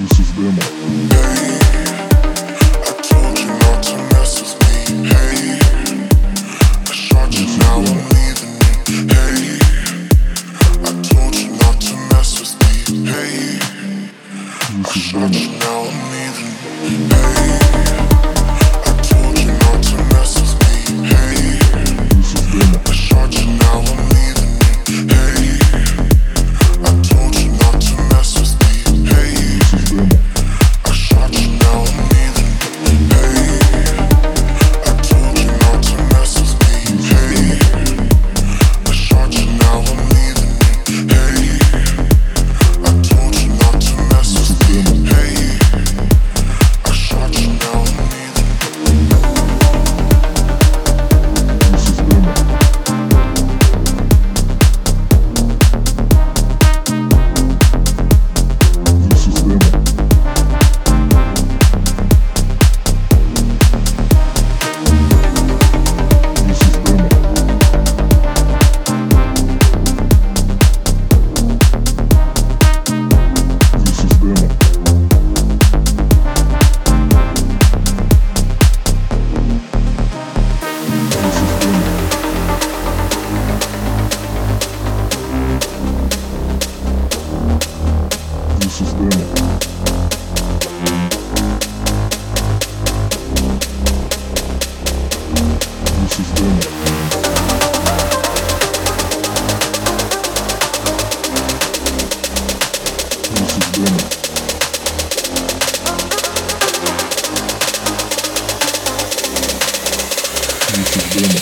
This is demo. I told you not to mess with me. Hey, I shot you, now I'm leaving you. Hey, I told you not to mess with me. Hey, I shot you, now I'm leaving you. Hey, I told you not to mess with me. Hey, I shot you, now I'm leaving you. Hey, I told you not to mess with me. Hey, I shot you, now I'm leaving. Hey, I told you not to mess with me. Hey, I shot you, now I'm leaving. Hey, I told you not to mess with me. Hey, I shot you, now I'm leaving. This is demo. This is demo. This is demo. This is demo.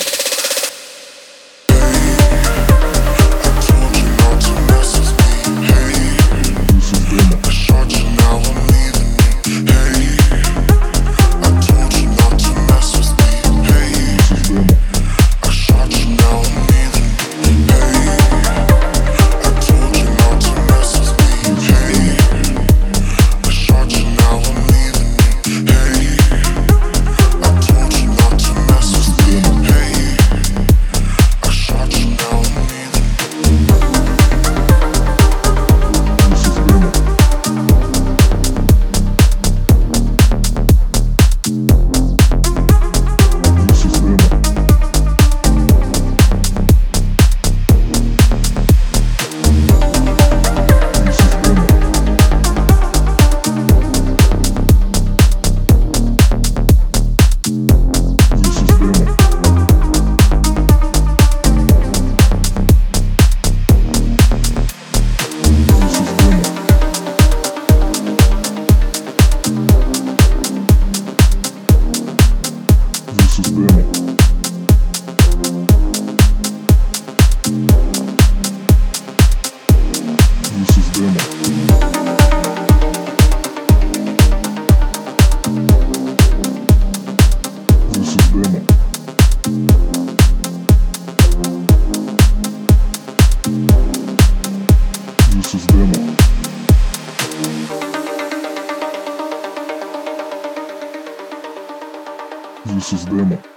This is demo. This is demo.